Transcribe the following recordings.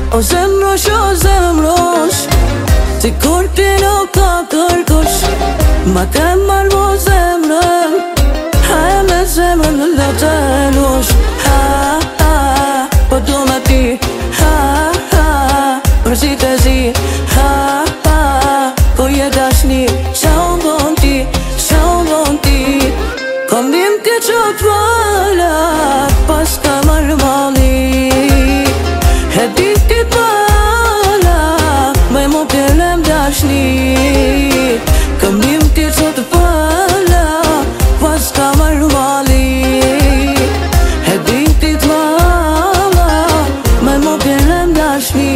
O zemrosh, o zemrosh, ti kur ti nuk ka kërkush, ma ke marrë mo zemrën, haja me zemrën në lotë e lush. Ha, ha, po du me ti, ha, ha, mërzit e zi, ha, ha, ko je dashni, qa unë bon ti, qa unë bon ti. Kom dim ke qot vala, pas ka marrë mali, e ditit vala, me mo pjelem dashni. Kom dim ke qot vala, pas ka marrë mali, e ditit vala, me mo pjelem dashni.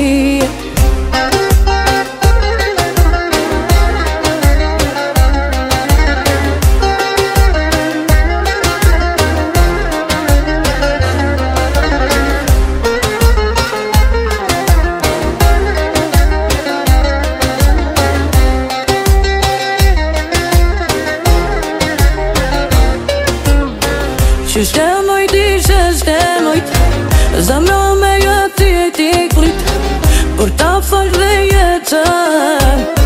Që shtemojt ishe shtemojt, zemra me jëti e ti klit, për ta fal dhe jetën.